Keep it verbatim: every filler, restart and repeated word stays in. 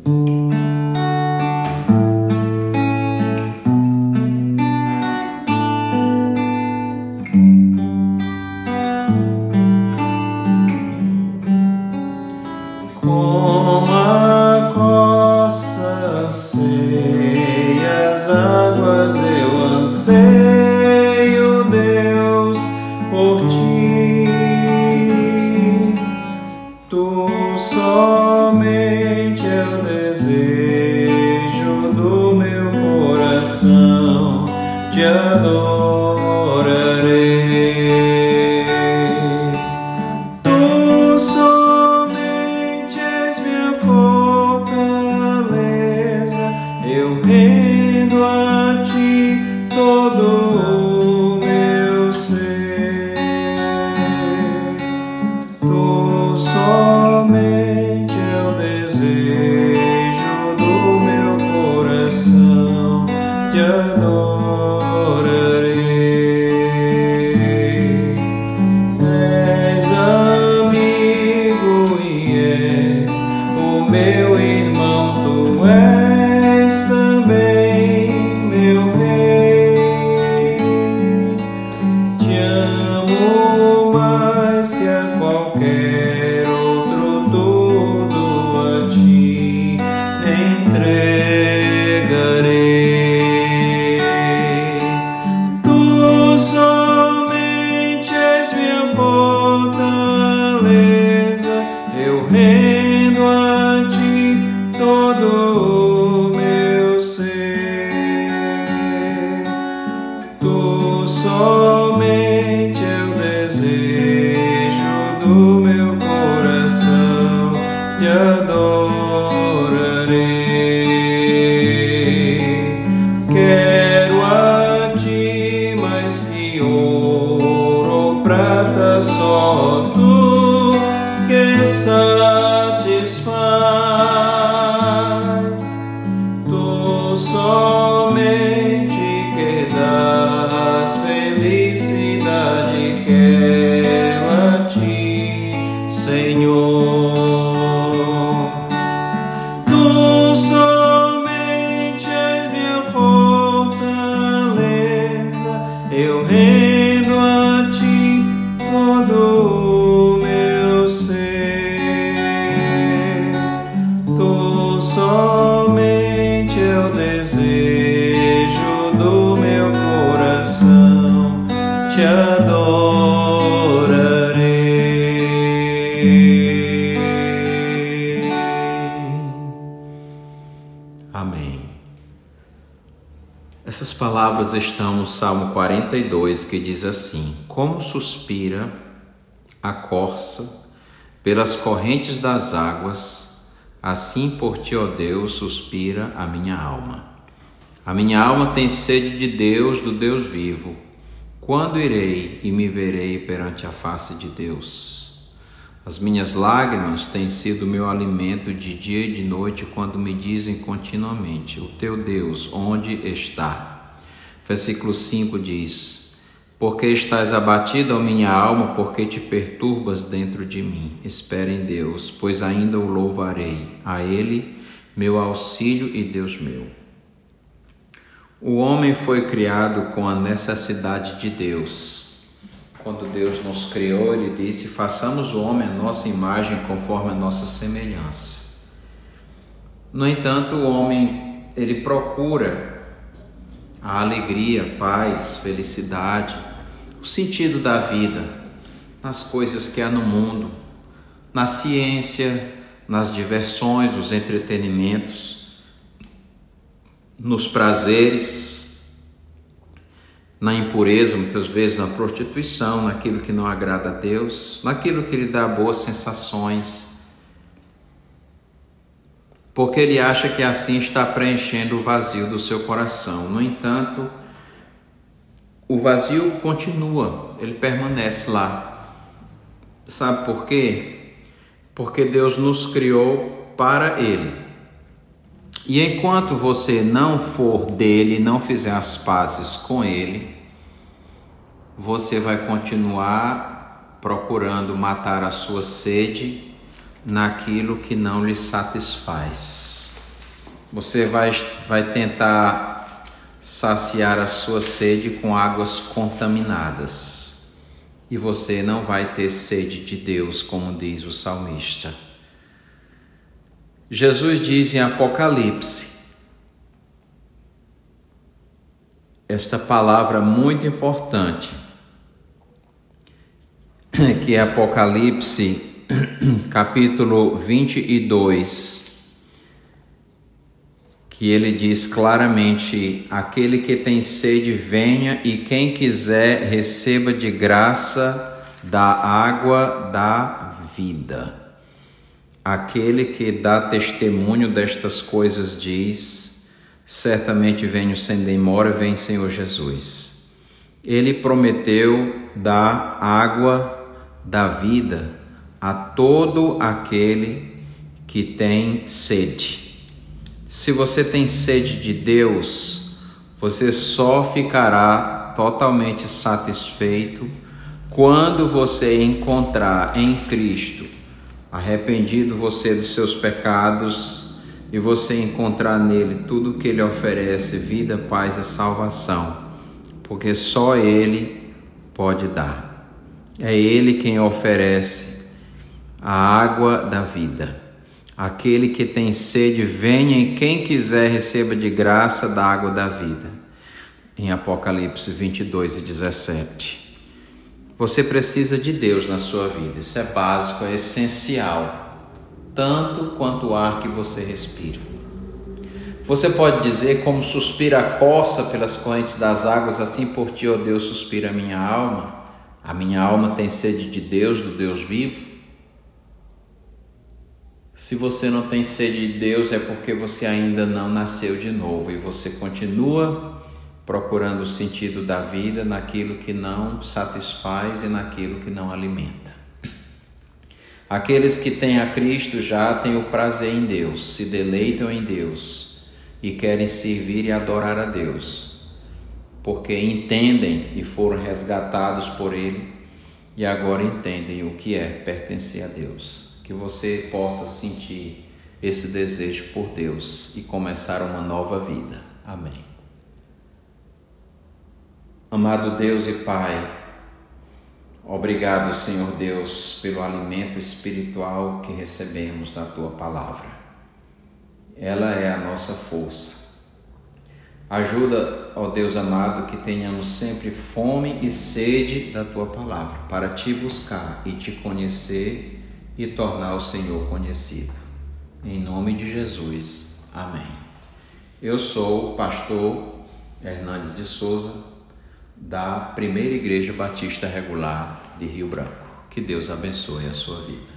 Como a coça anseia as águas, eu anseio, Deus, por ti. Tu somente é o desejo do meu coração, te adorarei. Tu somente és minha fortaleza, eu rendo a ti todo o meu ser. Tu somente é o desejo do meu coração, te adorarei. És amigo e és o meu irmão, tu és também meu rei. Te amo mais que a qualquer outro, tudo a ti entregarei. Tu somente és minha fortaleza, eu rendo a ti todo o meu ser. Tu somente é o desejo do meu coração, te adorarei. Quero a ti mais que ouro ou prata, só tu que satisfaz. Tu somente que dás felicidade, quero a ti, Senhor. Tu somente és minha fortaleza, eu rendo a ti todo o meu ser. Tu somente é o desejo do meu coração, te adorarei. Amém. Essas palavras estão no Salmo quarenta e dois, que diz assim: como suspira a corça pelas correntes das águas, assim por ti, ó Deus, suspira a minha alma. A minha alma tem sede de Deus, do Deus vivo. Quando irei e me verei perante a face de Deus? As minhas lágrimas têm sido meu alimento de dia e de noite, quando me dizem continuamente: o teu Deus onde está? Versículo cinco diz: porque estás abatido, ó minha alma, porque te perturbas dentro de mim? Espera em Deus, pois ainda o louvarei, a Ele, meu auxílio e Deus meu. O homem foi criado com a necessidade de Deus. Quando Deus nos criou, Ele disse: façamos o homem à nossa imagem, conforme a nossa semelhança. No entanto, o homem, ele procura a alegria, paz, felicidade, o sentido da vida nas coisas que há no mundo, na ciência, nas diversões, nos entretenimentos, nos prazeres, na impureza, muitas vezes na prostituição, naquilo que não agrada a Deus, naquilo que lhe dá boas sensações, porque ele acha que assim está preenchendo o vazio do seu coração. No entanto, o vazio continua, ele permanece lá. Sabe por quê? Porque Deus nos criou para Ele. E enquanto você não for dele, não fizer as pazes com ele, você vai continuar procurando matar a sua sede naquilo que não lhe satisfaz. Você vai, vai tentar saciar a sua sede com águas contaminadas. E você não vai ter sede de Deus, como diz o salmista. Jesus diz em Apocalipse, esta palavra muito importante, que é Apocalipse, capítulo vinte e dois, que ele diz claramente: aquele que tem sede venha, e quem quiser receba de graça da água da vida. Aquele que dá testemunho destas coisas diz: certamente venho sem demora, vem Senhor Jesus. Ele prometeu dar água da vida a todo aquele que tem sede. Se você tem sede de Deus, você só ficará totalmente satisfeito quando você encontrar em Cristo, arrependido você dos seus pecados, e você encontrar nele tudo o que ele oferece, vida, paz e salvação, porque só ele pode dar. É ele quem oferece a água da vida. Aquele que tem sede, venha, e quem quiser receba de graça da água da vida. Em Apocalipse vinte e dois e dezessete. Você precisa de Deus na sua vida. Isso é básico, é essencial. Tanto quanto o ar que você respira. Você pode dizer: como suspira a corça pelas correntes das águas, assim por ti, ó Deus, suspira a minha alma. A minha alma tem sede de Deus, do Deus vivo. Se você não tem sede de Deus, é porque você ainda não nasceu de novo e você continua procurando o sentido da vida naquilo que não satisfaz e naquilo que não alimenta. Aqueles que têm a Cristo já têm o prazer em Deus, se deleitam em Deus e querem servir e adorar a Deus, porque entendem e foram resgatados por Ele e agora entendem o que é pertencer a Deus. Que você possa sentir esse desejo por Deus e começar uma nova vida. Amém. Amado Deus e Pai, obrigado, Senhor Deus, pelo alimento espiritual que recebemos da Tua Palavra. Ela é a nossa força. Ajuda, ó Deus amado, que tenhamos sempre fome e sede da Tua Palavra, para Te buscar e Te conhecer e tornar o Senhor conhecido. Em nome de Jesus. Amém. Eu sou o pastor Hernandes de Souza, da Primeira Igreja Batista Regular de Rio Branco. Que Deus abençoe a sua vida.